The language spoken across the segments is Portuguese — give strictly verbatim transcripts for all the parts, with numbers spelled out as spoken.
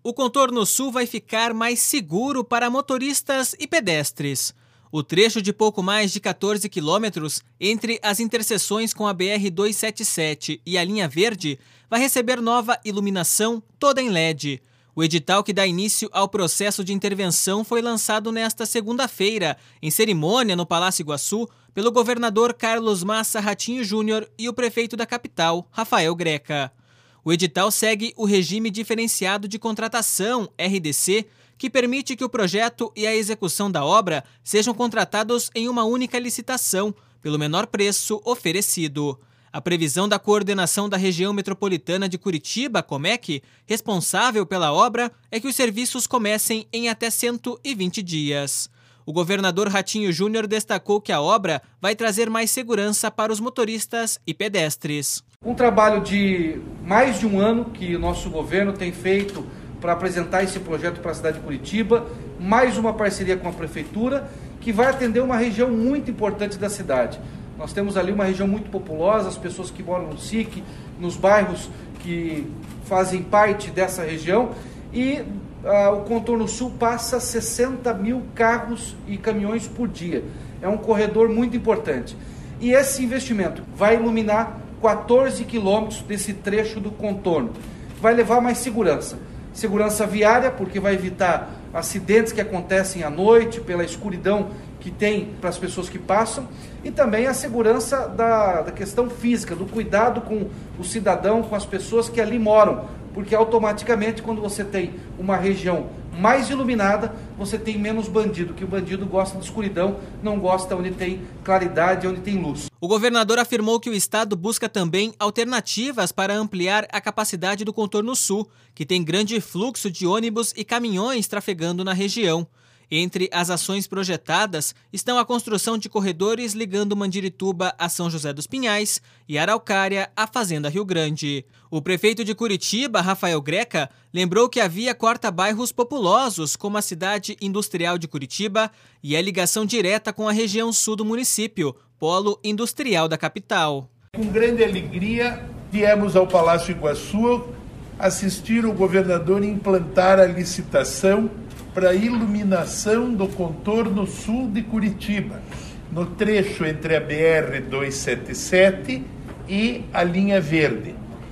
o contorno sul vai ficar mais seguro para motoristas e pedestres. O trecho de pouco mais de quatorze quilômetros entre as interseções com a B R duzentos e setenta e sete e a linha verde vai receber nova iluminação toda em L E D. O edital que dá início ao processo de intervenção foi lançado nesta segunda-feira, em cerimônia no Palácio Iguaçu, pelo governador Carlos Massa Ratinho Júnior e o prefeito da capital, Rafael Greca. O edital segue o regime diferenciado de contratação, R D C, que permite que o projeto e a execução da obra sejam contratados em uma única licitação, pelo menor preço oferecido. A previsão da Coordenação da Região Metropolitana de Curitiba, Comec, responsável pela obra, é que os serviços comecem em até cento e vinte dias. O governador Ratinho Júnior destacou que a obra vai trazer mais segurança para os motoristas e pedestres. Um trabalho de mais de um ano que o nosso governo tem feito para apresentar esse projeto para a cidade de Curitiba, mais uma parceria com a prefeitura, que vai atender uma região muito importante da cidade. Nós temos ali uma região muito populosa, as pessoas que moram no S I C, nos bairros que fazem parte dessa região, e ah, o contorno sul passa sessenta mil carros e caminhões por dia. É um corredor muito importante. E esse investimento vai iluminar quatorze quilômetros desse trecho do contorno. Vai levar mais segurança. Segurança viária, porque vai evitar acidentes que acontecem à noite, pela escuridão que tem para as pessoas que passam, e também a segurança da, da questão física, do cuidado com o cidadão, com as pessoas que ali moram, porque automaticamente quando você tem uma região mais iluminada, você tem menos bandido, que o bandido gosta de escuridão, não gosta onde tem claridade, onde tem luz. O governador afirmou que o estado busca também alternativas para ampliar a capacidade do contorno sul, que tem grande fluxo de ônibus e caminhões trafegando na região. Entre as ações projetadas estão a construção de corredores ligando Mandirituba a São José dos Pinhais e Araucária à Fazenda Rio Grande. O prefeito de Curitiba, Rafael Greca, lembrou que a via corta bairros populosos, como a cidade industrial de Curitiba, e a ligação direta com a região sul do município, polo industrial da capital. Com grande alegria, viemos ao Palácio Iguaçu assistir o governador implantar a licitação para a iluminação do contorno sul de Curitiba, no trecho entre a B R duzentos e setenta e sete e a linha verde.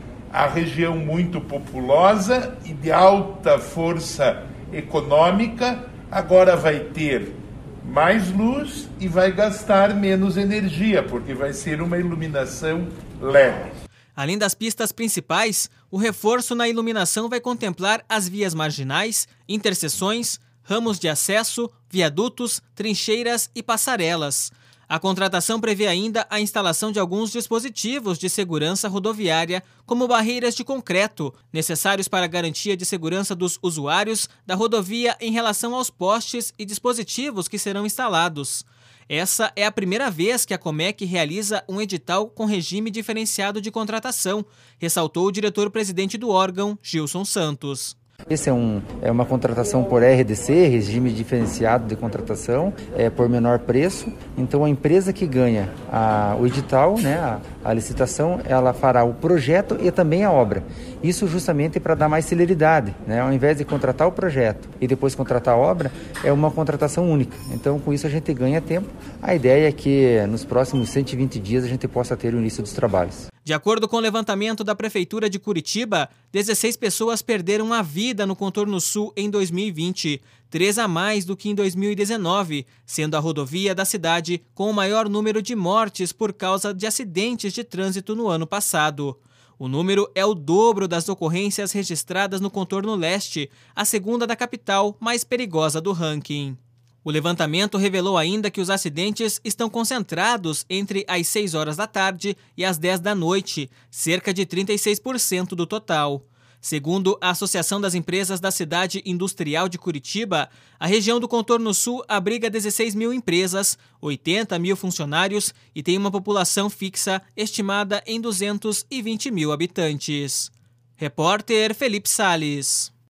A região muito populosa e de alta força econômica agora vai ter mais luz e vai gastar menos energia, porque vai ser uma iluminação L E D. Além das pistas principais, o reforço na iluminação vai contemplar as vias marginais, interseções, ramos de acesso, viadutos, trincheiras e passarelas. A contratação prevê ainda a instalação de alguns dispositivos de segurança rodoviária, como barreiras de concreto, necessários para a garantia de segurança dos usuários da rodovia em relação aos postes e dispositivos que serão instalados. Essa é a primeira vez que a Comec realiza um edital com regime diferenciado de contratação, ressaltou o diretor-presidente do órgão, Gilson Santos. Esse é, um, é uma contratação por R D C, regime diferenciado de contratação, é, por menor preço. Então a empresa que ganha a, o edital, né, a, a licitação, ela fará o projeto e também a obra. Isso justamente para dar mais celeridade, né? Ao invés de contratar o projeto e depois contratar a obra, é uma contratação única. Então com isso a gente ganha tempo. A ideia é que nos próximos cento e vinte dias a gente possa ter o início dos trabalhos. De acordo com o levantamento da Prefeitura de Curitiba, dezesseis pessoas perderam a vida no contorno sul em dois mil e vinte, três a mais do que em dois mil e dezenove, sendo a rodovia da cidade com o maior número de mortes por causa de acidentes de trânsito no ano passado. O número é o dobro das ocorrências registradas no contorno leste, a segunda da capital mais perigosa do ranking. O levantamento revelou ainda que os acidentes estão concentrados entre as seis horas da tarde e as dez da noite, cerca de trinta e seis por cento do total. Segundo a Associação das Empresas da Cidade Industrial de Curitiba, a região do Contorno Sul abriga dezesseis mil empresas, oitenta mil funcionários e tem uma população fixa estimada em duzentos e vinte mil habitantes. Repórter Felipe Salles.